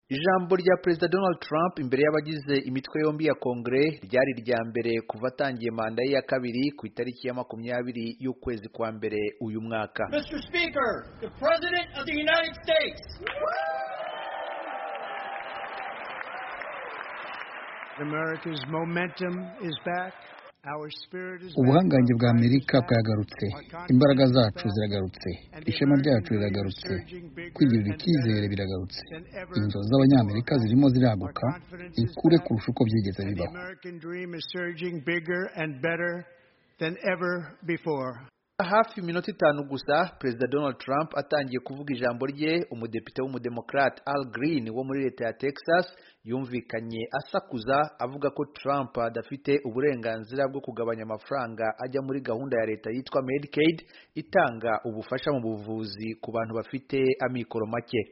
Ijambo rya Perezida Donald Trump imbere y'abagize imitwe yombi ya Kongere ryari irya mbere kuva atangiye manda ye ya kabiri ku itariki ya 20 y'ukwezi kwa mbere uyu mwaka. Mr. Speaker, the President of the United States. America's momentum is back. Ubuhangange bwa Amerika bwagarutse, imbaraga zacu ziragarutse, ishema ryacu riragarutse, kwigirira icyizere biragarutse, inzozi z'abanyamerika zirimo ziraguka ikure kurusha uko byigeze bibaho. Hafi minota 5 gusa Perezida Donald Trump atangiye kuvuga ijambo rye, umudepite w'umudemokrate Al Green wo muri leta ya Texas yumvikanye asakuza avuga ko Trump adafite uburenganzira bwo kugabanya amafaranga ajya muri gahunda ya leta yitwa Medicaid itanga ubufasha mu buvuzi ku bantu bafite amikoro make.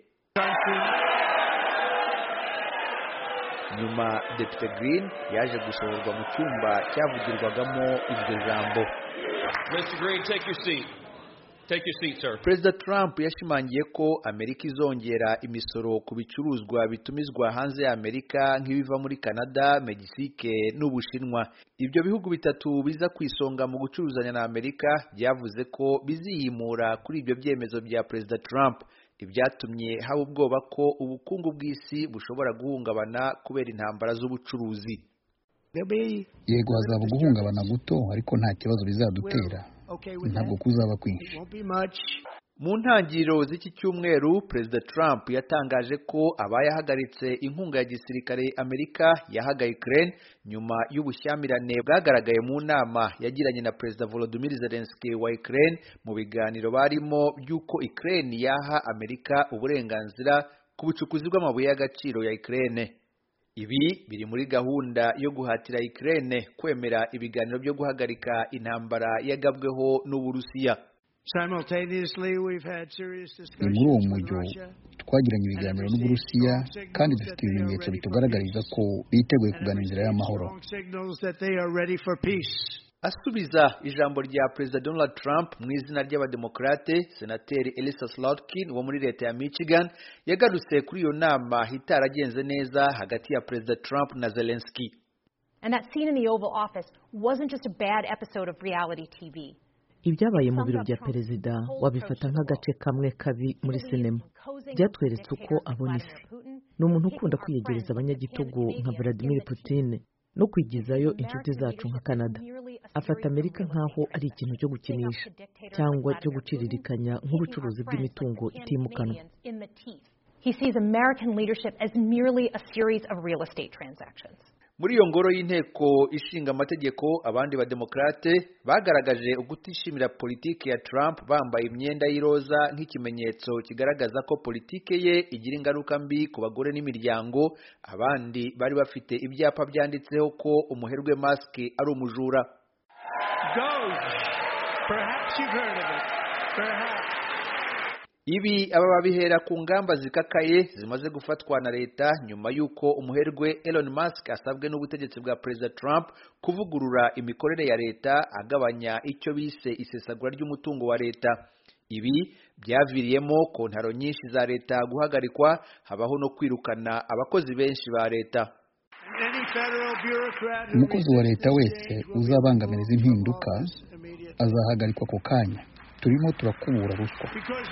Nyuma Depite Green yaje gusohorwa mu cyumba cyavugirwagamo iryo jambo. Mr. Green, take your seat. Take your seat, sir. Perezida Trump yashimangiye ko Amerika izongera imisoro ku bicuruzwa bitumizwa hanze ya Amerika nk'ibiva muri Canada, Mexique n'Ubushinwa. Ibyo bihugu bitatu biza kwisonga mu gucuruzanya na Amerika byavuze ko biziyimura kuri ibyo byemezo bya Perezida Trump. Ibyatumye haba ubwoba ko ubukungu bw'isi bushobora guhungabana kubera intambara z'ubucuruzi. Yego hazaba guhungabana guto ariko nta kibazo bizadutera, ntabwo kuzaba kwinshi. Mu ntangiriro z'iki cyumweru Perezida Trump yatangaje ko abayahagaritse inkunga ya gisirikare Amerika yahaga Ukraine nyuma y'ubushyamirane bwagaragaye mu nama yagiranye na Perezida Volodymyr Zelensky wa Ukraine mu biganiro barimo by'uko Ukraine yaha Amerika uburenganzira ku bucukuzi bw'amabuye y'agaciro ya Ukraine. Ibi biri muri gahunda yo guhatira Ukraine kwemera ibiganiro byo guhagarika intambara yagabweho n'Uburusiya. Ni muri uwo mujyo twagiranye ibiganiro n'Uburusiya kandi dufite ibimenyetso bitugaragariza ko biteguye kugana inzira y'amahoro. Asubiza ijambo rya Perezida Donald Trump mu izina ry'abademokrate, Senateri Elissa Slotkin wo muri leta ya Michigan yagarutse kuri iyo nama itaragenze neza hagati ya Perezida Trump na Zelensky. And that scene in the Oval Office wasn't just a bad episode of reality TV. Ibyabaye mu biro bya perezida wabifata nk'agace kamwe kabi muri sinema. Byatweretse uko abona isi. Ni umuntu ukunda kwiyegereza abanyagitugu nka Vladimir Putin no kwigizayo inshuti zacu nka Canada. Afata Amerika nk'aho ari ikintu cyo gukinisha cyangwa cyo guciririkanya nk'ubucuruzi bw'imitungo itimukanwa. He sees American leadership as merely a series of real estate transactions. Muri iyo ngoro y'inteko ishinga amategeko abandi bademokrate bagaragaje ugutishimira politiki ya Trump bambaye imyenda y'iroza nk'ikimenyetso kigaragaza ko politiki ye igira ingaruka mbi ku bagore n'imiryango. Abandi bari bafite ibyapa byanditseho ko umuherwe Musk ari umujura. Ibi aba babihera ku ngamba zikakaye zimaze gufatwa na leta nyuma y'uko umuherwe Elon Musk asabwe n'ubutegetsi bwa Perezida Trump kuvugurura imikorere ya leta agabanya icyo bise isesagura ry'umutungo wa leta. Ibi byaviriyemo kontaro nyinshi za leta guhagarikwa, habaho no kwirukana abakozi benshi ba leta. Umukozi wa leta wese uzabangamiriza impinduka azahagarikwa ako kanya. Turimo turakubura ruswa.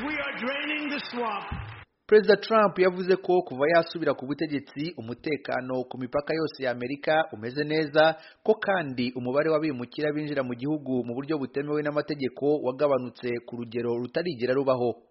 Perezida Trump yavuze ko kuva yasubira ku butegetsi umutekano ku mipaka yose ya Amerika umeze neza, ko kandi umubare w'abimukira binjira mu gihugu mu buryo butemewe n'amategeko wagabanutse ku rugero rutarigera rubaho.